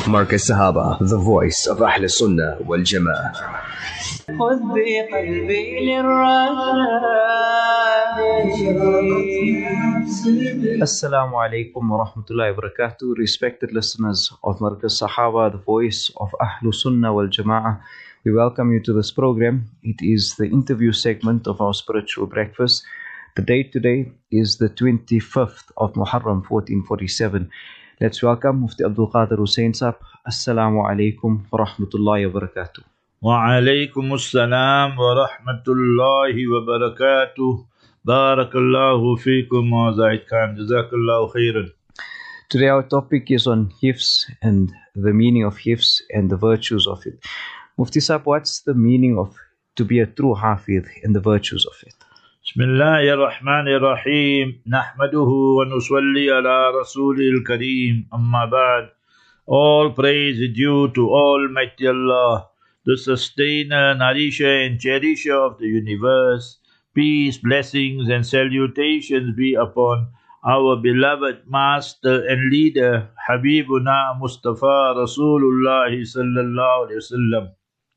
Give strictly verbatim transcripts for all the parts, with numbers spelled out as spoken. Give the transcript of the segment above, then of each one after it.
Markaz Sahaba, the voice of Ahl Sunnah wal Jama'ah. Assalamu alaikum wa rahmatullahi wa barakatuh. Respected listeners of Markaz Sahaba, the voice of Ahl Sunnah wal Jama'ah. We welcome you to this program. It is the interview segment of our spiritual breakfast. The date today is the twenty-fifth of Muharram fourteen forty-seven. Let's welcome Mufti Abdul Qadir Hussain Saab. Assalamu alaikum wa rahmatullahi wa barakatuh. Wa alaikum assalam wa rahmatullahi wa barakatuh. Barakallahu feekum wa Zaid Khan. Jazakallahu khairan. Today our topic is on hifz and the meaning of hifz and the virtues of it. Mufti Saab, what's the meaning of to be a true hafidh and the virtues of it? Bismillahir Rahmanir Rahim. Nahmaduhu wa nusalli ala Rasulil Kareem. Amma ba'd. All praise is due to Almighty Allah, the sustainer, nourisher and cherisher of the universe. Peace, blessings and salutations be upon our beloved master and leader, Habibuna Mustafa Rasulullah sallallahu alayhi wasallam.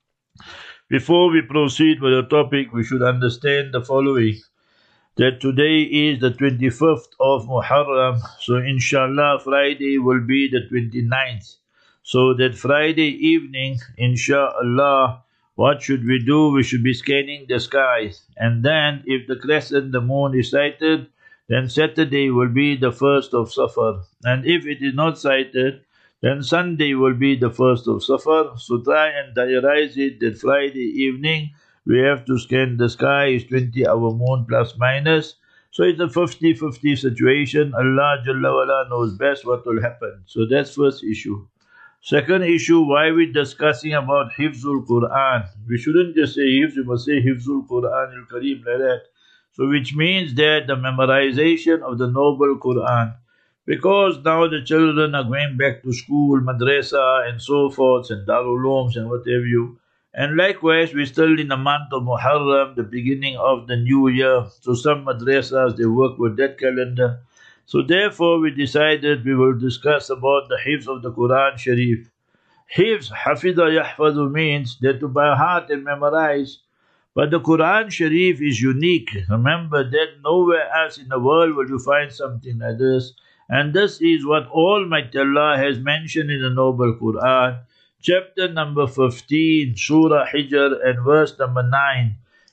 Before we proceed with the topic, we should understand the following. That today is the twenty-fifth of Muharram, so inshallah Friday will be the twenty-ninth. So that Friday evening, inshallah, what should we do? We should be scanning the skies. And then if the crescent, the moon is sighted, then Saturday will be the first of Safar. And if it is not sighted, then Sunday will be the first of Safar. So try and diarize it that Friday evening we have to scan the sky, is twenty hour moon plus minus. So it's a fifty-fifty situation. Allah Jalla wala knows best what will happen. So that's first issue. Second issue, why we discussing about Hifzul Quran? We shouldn't just say Hifz, we must say Hifzul Quran al-Kareem like that. So which means that the memorization of the noble Quran. Because now the children are going back to school, madrasa and so forth, and Darul Ulooms and what have you. And likewise, we're still in the month of Muharram, the beginning of the new year. So some madrasas, they work with that calendar. So therefore, we decided we will discuss about the Hifz of the Quran Sharif. Hifz, Hafidha Yahfadhu, means that to by heart and memorize. But the Quran Sharif is unique. Remember that nowhere else in the world will you find something like this. And this is what Almighty Allah has mentioned in the Noble Quran. Chapter number fifteen, Surah Hijr and verse number nine.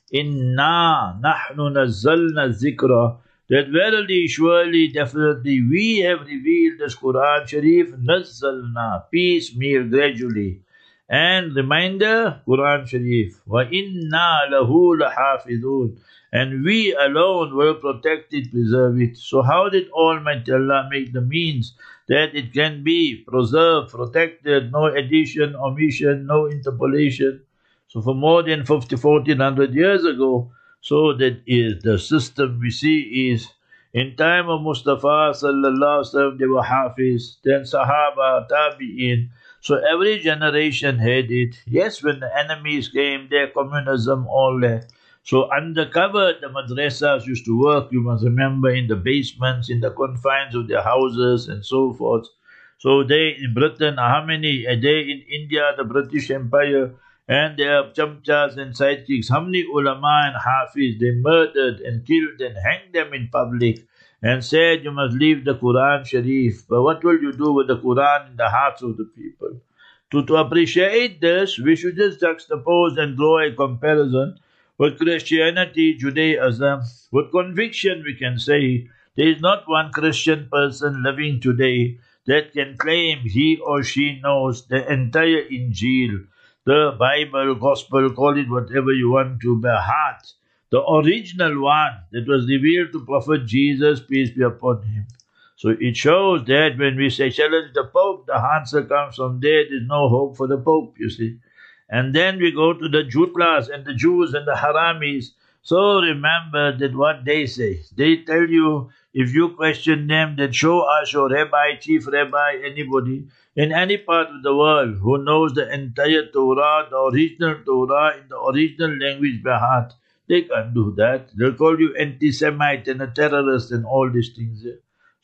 Inna nahnu nazzalna zikra. That verily, surely, definitely, we have revealed this Quran Sharif, nazzalna, piecemeal, gradually. And reminder, Quran Sharif, wa inna lahu lahafidun. And we alone will protect it, preserve it. So how did Almighty Allah make the means that it can be preserved, protected, no addition, omission, no interpolation? So for more than fifty, fourteen hundred years ago, so that is the system we see is, in time of Mustafa sallallahu alaihi wasallam, they were Hafiz, then Sahaba, Tabi'in. So every generation had it. Yes, when the enemies came, their communism, all that. So undercover, the madrasas used to work, you must remember, in the basements, in the confines of their houses and so forth. So they in Britain, how many? A day in India, the British Empire, and their chamchas and sidekicks, how many ulama and hafiz, they murdered and killed and hanged them in public and said, you must leave the Quran Sharif. But what will you do with the Quran in the hearts of the people? To, to appreciate this, we should just juxtapose and draw a comparison with Christianity, Judaism. With conviction we can say, there is not one Christian person living today that can claim he or she knows the entire Injil, the Bible, Gospel, call it whatever you want to, by heart. The original one that was revealed to Prophet Jesus, peace be upon him. So it shows that when we say challenge the Pope, the answer comes from there. There's no hope for the Pope, you see. And then we go to the Jutlas and the Jews and the Haramis. So remember that what they say. They tell you, if you question them, then show us your rabbi, chief rabbi, anybody in any part of the world who knows the entire Torah, the original Torah in the original language by heart. They can't do that. They'll call you anti-Semite and a terrorist and all these things.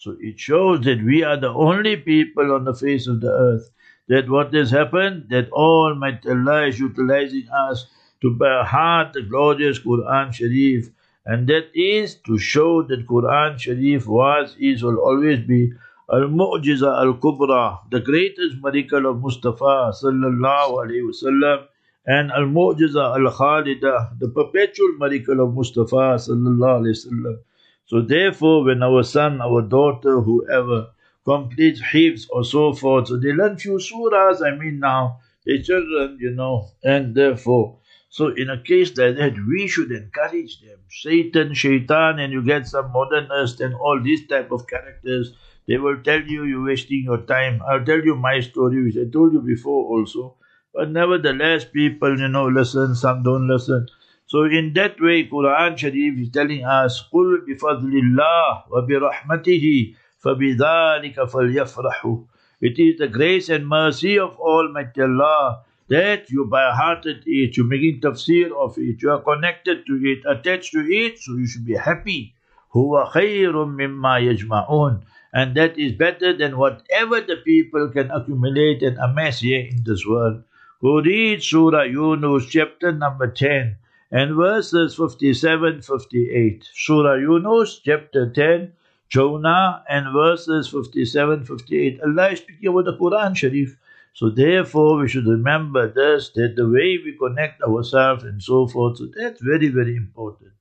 So it shows that we are the only people on the face of the earth, that what has happened, that Almighty Allah is utilizing us to by heart the glorious Quran Sharif, and that is to show that Quran Sharif was, is, will always be Al-Mu'jiza Al-Kubra, the greatest miracle of Mustafa Sallallahu Alaihi Wasallam, and Al-Mu'jiza Al-Khalida, the perpetual miracle of Mustafa Sallallahu Alaihi Wasallam. So therefore, when our son, our daughter, whoever completes hifz or so forth, so they learn few surahs, I mean now, they children, you know, and therefore, so in a case like that, we should encourage them. Satan, shaitan, and you get some modernist and all these type of characters, they will tell you you're wasting your time. I'll tell you my story, which I told you before also. But nevertheless, people, you know, listen, some don't listen. So in that way, Quran Sharif is telling us, قُلْ بِفَضْلِ اللَّهِ وَبِرَحْمَتِهِ فَبِذَلِكَ فَلْيَفْرَحُوا. It is the grace and mercy of Almighty Allah that you by-hearted it, you're making tafsir of it, you are connected to it, attached to it, so you should be happy. هُوَ خَيْرٌ مِمَّا يَجْمَعُونَ. And that is better than whatever the people can accumulate and amass here in this world. Go read Surah Yunus, chapter number ten, and verses fifty-seven to fifty-eight. Surah Yunus, chapter ten, Jonah, and verses fifty-seven to fifty-eight. Allah is speaking about the Quran Sharif. So therefore, we should remember this, that the way we connect ourselves and so forth, so that's very, very important.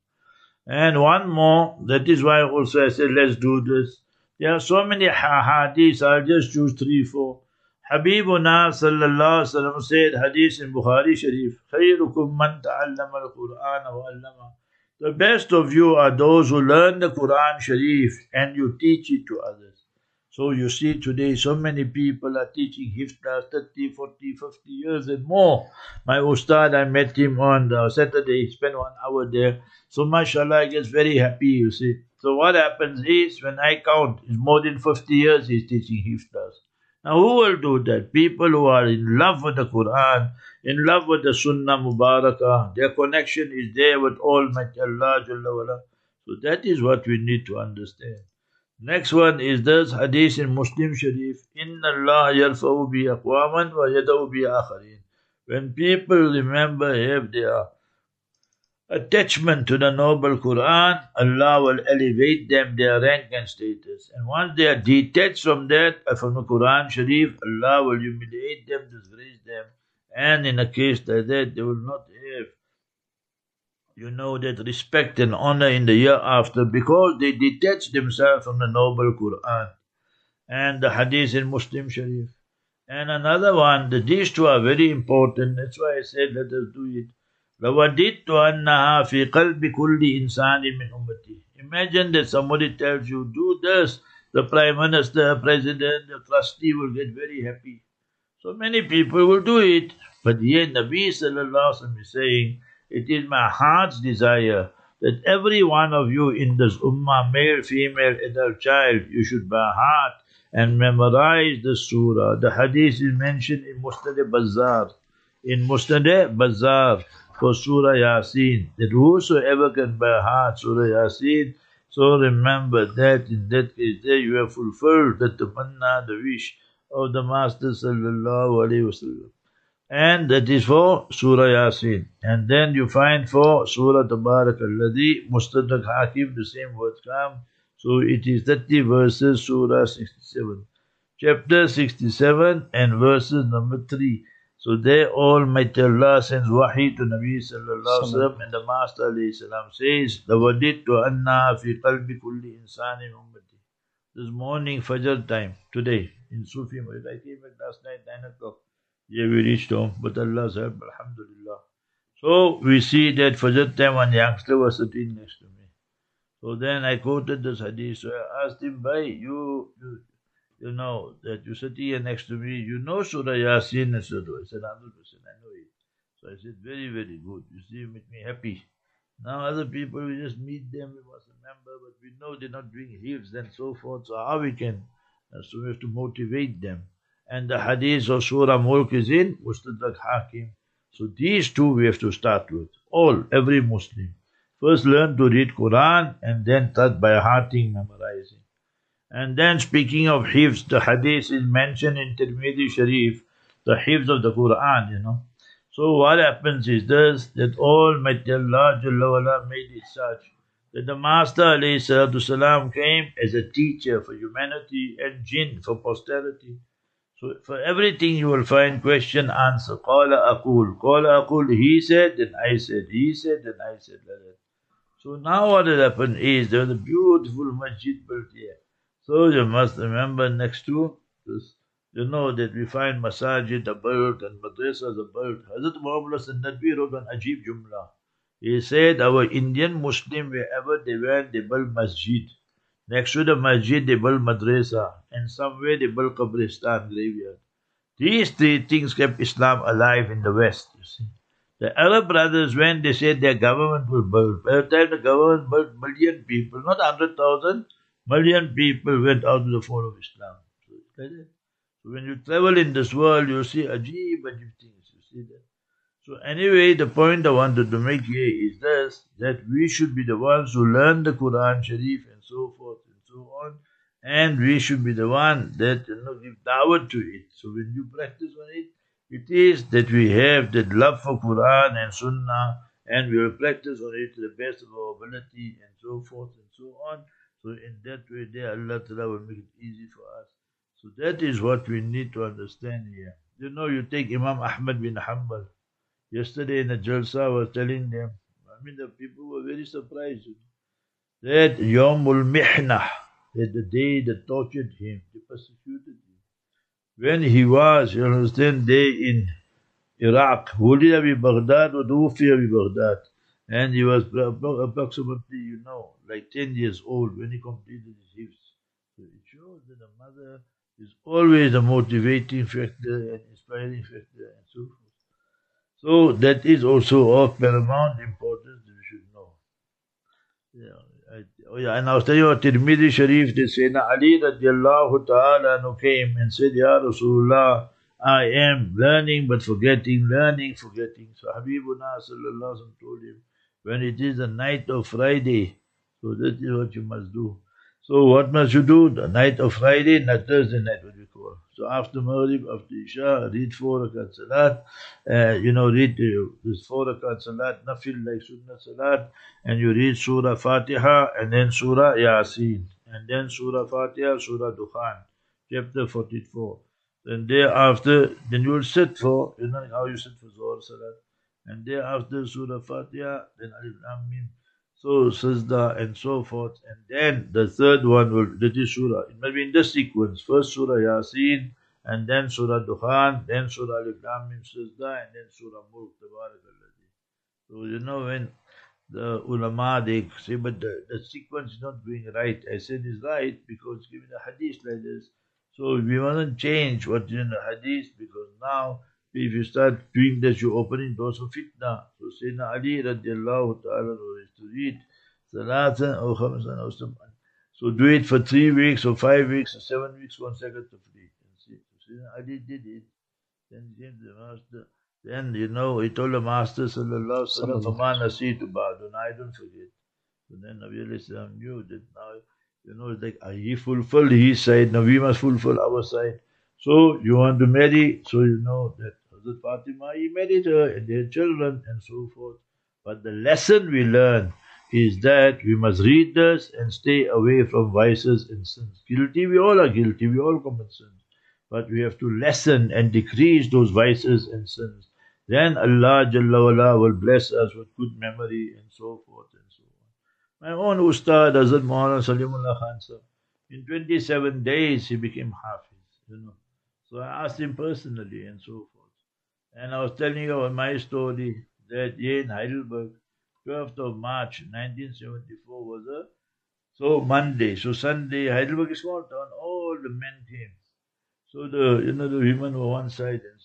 And one more, that is why also I said, let's do this. There are so many hadiths, I'll just choose three, four. Habibuna sallallahu alaihi wasallam said, hadith in Bukhari Sharif, خَيْرُكُمْ مَنْ تَعَلَّمَ الْقُرْآنَ وَعَلَّمَهُ. The best of you are those who learn the Quran Sharif and you teach it to others. So you see today so many people are teaching hifz class thirty, forty, fifty years and more. My ustad, I met him on the Saturday, he spent one hour there. So mashallah, I get very happy, you see. So what happens is, when I count, it's more than fifty years he's teaching hifz class. Now who will do that? People who are in love with the Quran, in love with the Sunnah Mubarakah, their connection is there with Almighty Allah Jalla wala. So that is what we need to understand. Next one is this hadith in Muslim Sharif, Inna Allah yarfa'u bi aqwaman wa yada'u bi akharin. When people remember, have their attachment to the noble Quran, Allah will elevate them, their rank and status. And once they are detached from that, from the Quran Sharif, Allah will humiliate them, disgrace them. And in a case like that, they will not have, you know, that respect and honor in the year after, because they detach themselves from the noble Quran. And the hadith in Muslim Sharif. And another one, that these two are very important. That's why I said, let us do it. لَوَدِدْتُ أَنَّهَا فِي قَلْبِ كُلِّ إِنسَانٍ مِّنْ أُمَّتِي. Imagine that somebody tells you, do this. The Prime Minister, President, the trustee will get very happy. So many people will do it. But here Nabi Sallallahu Alaihi Wasallam is saying, it is my heart's desire that every one of you in this ummah, male, female, adult, child, you should by heart and memorize the surah. The hadith is mentioned in Musnad Bazzar. In Musnad Bazzar for Surah Yasin, that whosoever can by heart Surah Yasin, so remember that in that case there you have fulfilled the tamanna, the wish of the Master Sallallahu Alaihi Wasallam. And that is for Surah Yasin. And then you find for Surah Tabarak Alladhi, Mustadrak Hakim, the same words come. So it is thirty verses, Surah sixty-seven. Chapter sixty-seven and verses number three. So there Almighty Allah sends wahi to Nabi Sallallahu Alaihi Wasallam, and the Master Alayhi Salam says, لَوَدِدْتُ أَنَّا فِي قَلْبِ كُلِّ إِنسَانٍ أُمَّتِي. This morning, Fajr time, today, in Sufi Masjid. I came back last night, nine o'clock. Yeah, we reached home, but Allah's help, alhamdulillah. So we see that Fajr time one youngster was sitting next to me. So then I quoted this hadith. So I asked him, Bhai, you, you, you know, that you sit here next to me, you know Surah Yasin? I said, I said, one hundred percent, I know it. So I said, very, very good. You see, you make me happy. Now other people, we just meet them, we must remember, but we know they're not doing hifz and so forth. So how we can? Uh, so we have to motivate them. And the hadith of Surah Mulk is in Mustadrak Hakim. So these two we have to start with. All, every Muslim. First learn to read Quran and then start by hearting, memorizing. And then speaking of hifz, the hadith is mentioned in Tirmidhi Sharif, the hifz of the Quran, you know. So what happens is this, that Almighty Allah Jalla wala made it such that the Master alayhi salatu salam came as a teacher for humanity and jinn for posterity. So for everything you will find question, answer. Qala aqul. Qala aqul. He said, then I said. He said, then I said. Like that. So now what has happened is there was a beautiful masjid built here. So you must remember next to this, you know that we find masajid are built and madrasas are built. Hazrat Muhammad Nadwi wrote an Ajib Jumla. He said our Indian Muslim, wherever they went, they built masjid. Next to the masjid, they built madrasa. And somewhere they built qabristan, graveyard. These three things kept Islam alive in the West, you see. The Arab brothers, when they said their government will build, by the time the government built, million people, not one hundred thousand, million people went out to the fold of Islam. So, like that. So when you travel in this world, you see ajib, ajib things, you see that. So anyway, the point I wanted to make here is this, that we should be the ones who learn the Quran Sharif and so forth and so on, and we should be the one that, you know, give dawah to it. So when you practice on it, it is that we have that love for Quran and Sunnah, and we will practice on it to the best of our ability and so forth and so on. So in that way there, Allah Ta'ala will make it easy for us. So that is what we need to understand here. You know, you take Imam Ahmad bin Hanbal. Yesterday in the Jalsa I was telling them, I mean the people were very surprised. That Yawmul Mihnah, that the day that tortured him, they persecuted him. When he was, you understand, there in Iraq, Wulida bi Baghdad wa Dufiya bi Baghdad. And he was approximately, you know, like ten years old when he completed his hifz. So it shows that the mother is always a motivating factor and inspiring factor and so forth. So that is also of paramount importance that we should know. Yeah, I, oh yeah, and I was telling you about Tirmidhi Sharif, they say, Na Ali radiallahu ta'ala no came and said, Ya Rasulullah, I am learning but forgetting, learning, forgetting. So Habibuna sallallahu alaihi wasallam told him, when it is the night of Friday, so that is what you must do. So what must you do? The night of Friday, not Thursday night, what we call. So after Maghrib, after Isha, read four rakat salat, uh, you know, read uh, this four rakat salat, nafil like Sunnah salat, and you read Surah Fatiha, and then Surah Yasin, and then Surah Fatiha, Surah Dukhan, chapter forty-four. Then thereafter, then you will sit for, you know how you sit for Zohar salat, and thereafter Surah Fatiha, then Alif Lam Mim, so Sajda and so forth, and then the third one will, that is Surah. It must be in this sequence. First Surah Yasin, and then Surah Dukhan, then Surah Alif Lam Mim Sajda, and then Surah Mulk, Tabarakallah. So you know when the ulama they say, but the, the sequence is not going right. I said it's right because given a hadith like this. So we mustn't change what is in the hadith, because now if you start doing this, you're opening doors for fitna. So Sayyidina Ali radiallahu ta'ala used to read Salatan or Khamsan or Sam'an. So do it for three weeks or five weeks or seven weeks consecutively. So Sayyidina Ali did it. Then he came to the Master. Then, you know, he told the Master sallallahu alaihi wasallam, Faman nasitu ba'dun, I don't forget. So then Nabi alayhi salam knew that now, you know, it's like uh, he fulfilled his side, now we must fulfill our side. So you want to marry, so you know that Hazrat Fatima, he married her and their children and so forth. But the lesson we learn is that we must read this and stay away from vices and sins. Guilty, we all are guilty, we all commit sins. But we have to lessen and decrease those vices and sins. Then Allah Jalla wala will bless us with good memory and so forth and so on. My own Ustad, Hazrat Maulana Salimullah Khan sir, in twenty-seven days he became Hafiz, you know. So I asked him personally and so forth. And I was telling you about my story that here in Heidelberg, twelfth of March nineteen seventy-four was a so Monday. So Sunday, Heidelberg is small town, all the men came. So the you know the women were one side and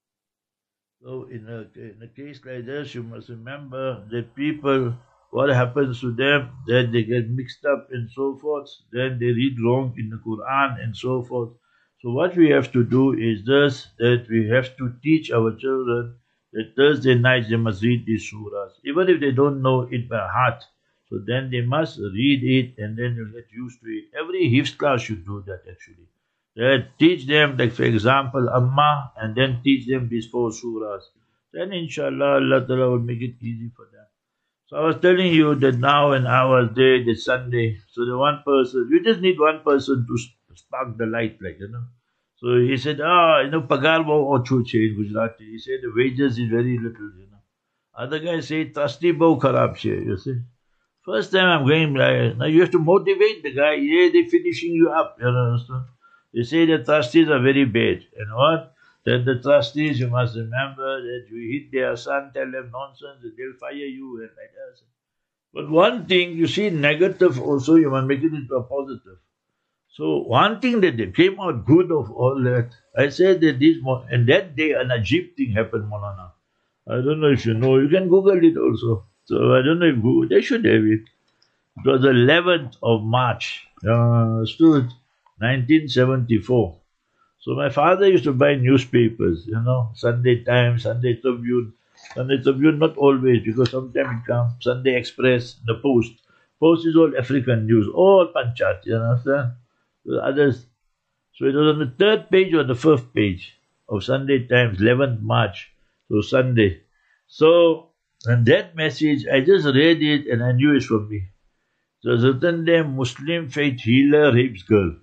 so in a in a case like this, you must remember that people, what happens to them, that they get mixed up and so forth, then they read wrong in the Quran and so forth. So what we have to do is this, that we have to teach our children that Thursday nights they must read these surahs, even if they don't know it by heart. So then they must read it and then you'll get used to it. Every hifz class should do that actually. They teach them, like for example, Amma, and then teach them these four surahs. Then inshallah, Allah Ta'ala will make it easy for them. So I was telling you that now and I was there this Sunday. So the one person, you just need one person to spark the light, like, you know. So he said, ah, you know, pagar bahut ocho che in Gujarati. He said the wages is very little, you know. Other guys say, trustee bahut kharab che, you see. First time I'm going, like, now you have to motivate the guy. Yeah, they're finishing you up, you understand. They say the trustees are very bad. And what? Then the trustees, you must remember that you hit their son, tell them nonsense, and they'll fire you and like that. But one thing, you see negative also, you must make it into a positive. So one thing that they came out good of all that, I said that this, and that day an Ajib thing happened, Maulana. I don't know if you know, you can Google it also. So I don't know if Google, they should have it. It was the eleventh of March, uh, stood nineteen seventy-four. So my father used to buy newspapers, you know, Sunday Times, Sunday Tribune. Sunday Tribune not always, because sometimes it comes, Sunday Express, the Post. Post is all African news, all Panchat, you understand? The others. So it was on the third page or the fourth page of Sunday Times, eleventh March, so Sunday. So, and that message, I just read it and I knew it's from me. So it was written there, Muslim faith healer rapes girl.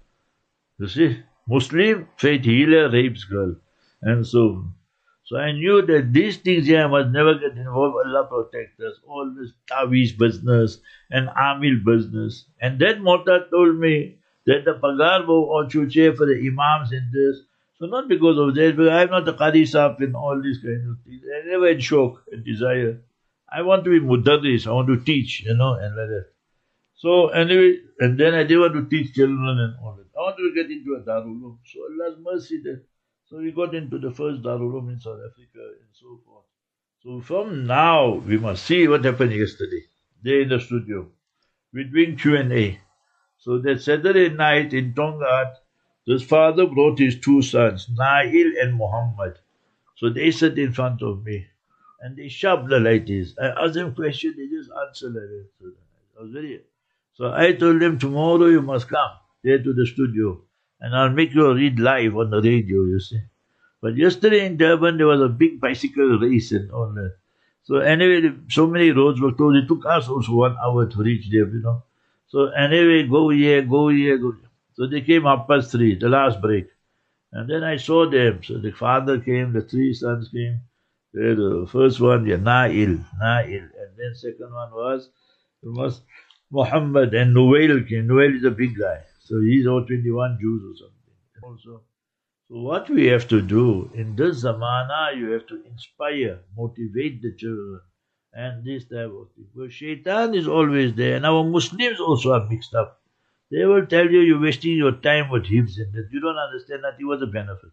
You see? Muslim faith healer rapes girl. And so, so I knew that these things here I must never get involved. Allah protect us. All this Tawiz business and Amil business. And that Mota told me that the pagar or chuche for the imams in this. So not because of that, but I'm not a Qadi Sahib in all these kind of things. I never had shauq and desire. I want to be mudarris, I want to teach, you know, and like that. So anyway, and then I didn't want to teach children and all that. I wanted to get into a Darul Uloom. So Allah's mercy that. So we got into the first Darul Uloom in South Africa and so forth. So from now, we must see what happened yesterday. There in the studio. We're doing Q and A. So that Saturday night in Tongat, this father brought his two sons, Nail and Muhammad. So they sat in front of me. And they sharp the light is. I asked them questions, they just answered like that. So I was very... So I told them, tomorrow you must come there to the studio and I'll make you read live on the radio, you see. But yesterday in Durban, there was a big bicycle race and all that. So anyway, so many roads were closed. It took us also one hour to reach there, you know. So anyway, go here, go here, go here. So they came up past three, the last break. And then I saw them. So the father came, the three sons came. The first one, yeah, Nail, Nail. And then second one was, was Muhammad, and Noel came. Noel is a big guy. So he's over twenty-one Jews or something. Also, so what we have to do in this zamana, you have to inspire, motivate the children, and this type of thing. Because shaitan is always there, and our Muslims also are mixed up. They will tell you you're wasting your time with hifz and that you don't understand that you was a benefit.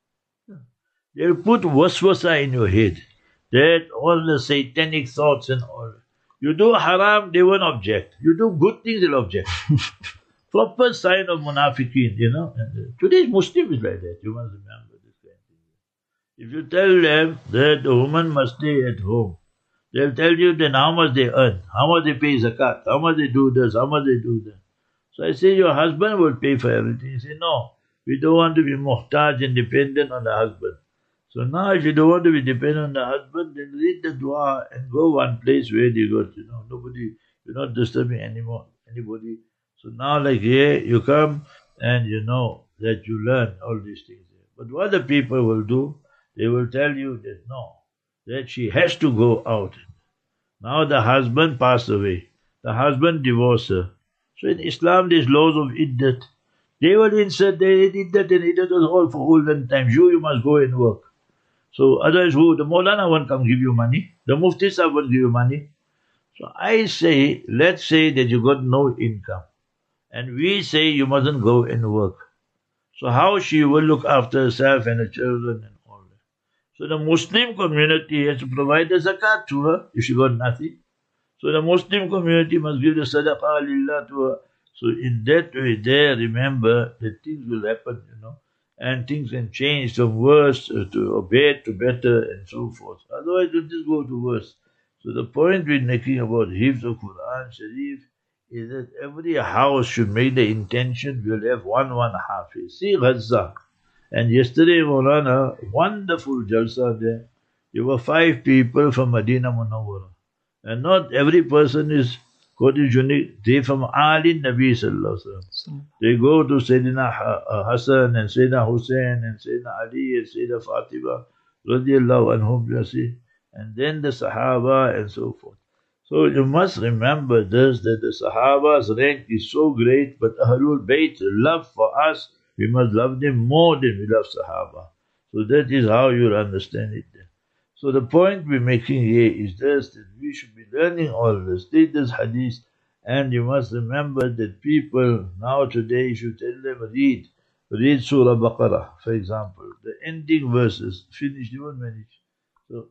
They'll put waswasa in your head, that all the satanic thoughts and all. You do haram, they won't object. You do good things, they'll object. Proper sign of munafiqeen, you know. And today's Muslim is like that. You must remember this kind of thing. If you tell them that the woman must stay at home, they'll tell you then how much they earn, how much they pay zakat, how much they do this, how much they do that. So I say, your husband will pay for everything. He say, no, we don't want to be muhtaj and dependent on the husband. So now if you don't want to be dependent on the husband, then read the dua and go one place where you got, you know, nobody, you're not disturbing anymore, anybody. So now like here, you come and you know that you learn all these things. But what the people will do, they will tell you that no, that she has to go out. Now the husband passed away. The husband divorced her. So in Islam there's laws of iddat. They will insert their iddat, and iddat was all for olden times. You, you must go and work. So otherwise who? The Maulana won't come give you money. The Mufti Sahib won't give you money. So I say, let's say that you got no income. And we say you mustn't go and work. So how she will look after herself and her children and all that. So the Muslim community has to provide the zakat to her if she got nothing. So the Muslim community must give the sadaqah lillah to her. So in that way there, remember that things will happen, you know. And things can change from worse to bad to better and so forth. Otherwise, you'll just go to worse. So the point we're making about Hifz of Quran Sharif is that every house should make the intention we'll have one one Hafiz. See Gaza. And yesterday, Maulana, wonderful jalsa there. There were five people from Medina Munawwara. And not every person is quite unique. They from Ali Nabi Sallallahu Alaihi Wasallam. They go to Sayyidina Hassan and Sayyidina Hussein and Sayyidina Ali and Sayyidina Fatima radiallahu anhum, you see. And then the Sahaba and so forth. So you must remember this, that the Sahaba's rank is so great, but Ahlul Bayt, love for us, we must love them more than we love Sahaba. So that is how you understand it. So the point we're making here is this, that we should be learning all this. Take this hadith, and you must remember that people now today, if you tell them read, read Surah Baqarah, for example, the ending verses, finished, you won't manage. So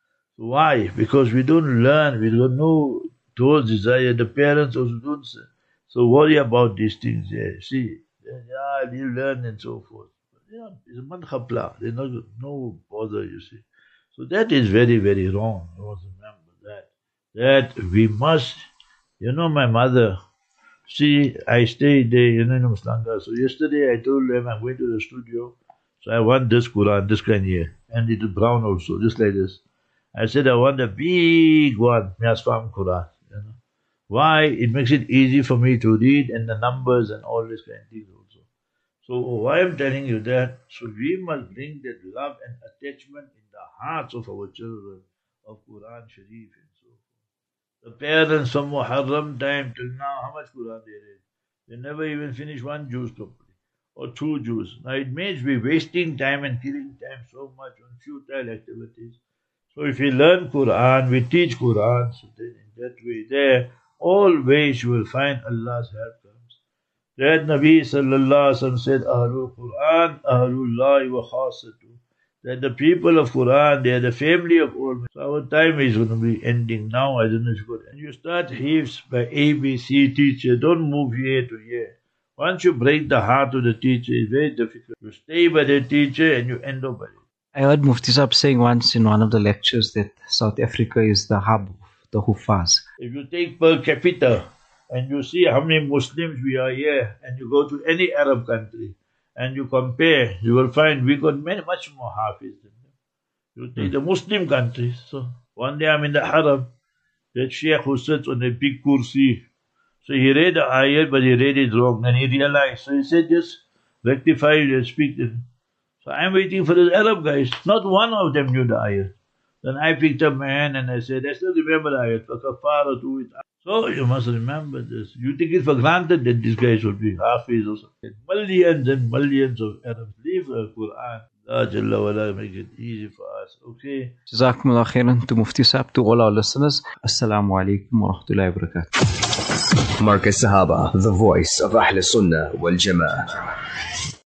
why? Because we don't learn, we don't know those desires. The parents also don't say. So worry about these things. Yeah, see, yeah, they learn and so forth. Yeah, it's a madhabla. There's no, no bother, you see. So that is very, very wrong. You must remember that. That we must, you know, my mother, see, I stayed there, you know, in Muslanga. So yesterday I told them I'm going to the studio. So I want this Quran, this kind here. And it is brown also, just like this. I said, I want a big one, Miasfam Quran. You know. Why? It makes it easy for me to read and the numbers and all this kind of things also. So why I'm telling you that? So we must bring that love and attachment in the hearts of our children of Quran Sharif and so forth. The parents from Muharram time till now, how much Quran they read? They never even finish one juz properly or two juz. Now it means we're wasting time and killing time so much on futile activities. So if we learn Quran, we teach Quran, so then in that way there, always you will find Allah's help comes. That Nabi Sallallahu Alaihi Wasallam said, Ahlul Quran, Ahlullahi wa khasatu. That the people of Quran, they are the family of all. So our time is going to be ending now. I don't know if you could. And you start Hifz by A B C teacher. Don't move here to here. Once you break the heart of the teacher, it's very difficult. You stay by the teacher and you end up by it. I heard Mufti Saab saying once in one of the lectures that South Africa is the hub of the Hufaz. If you take per capita and you see how many Muslims we are here, and you go to any Arab country and you compare, you will find we got many, much more Hafiz than them. You take the Muslim countries. So one day I'm in the Haram, that Sheikh who sits on a big kursi. So he read the ayat, but he read it wrong, and he realized. So he said, just rectify it and speak to him. So I'm waiting for the Arab guys. Not one of them knew the ayat. Then I picked up my hand and I said, I still remember the ayat. For kafara to it. So you must remember this. You take it for granted that these guys will be Hafiz or something. Millions and millions of Arabs leave the Quran. Allah Jalla wala make it easy for us. Okay. Jazakumullah khairan to Mufti Saab, to all our listeners. Assalamu alaikum wa rahmatullahi wa barakatuh. Markaz Sahaba, the voice of Ahl Sunnah wal Jama'ah.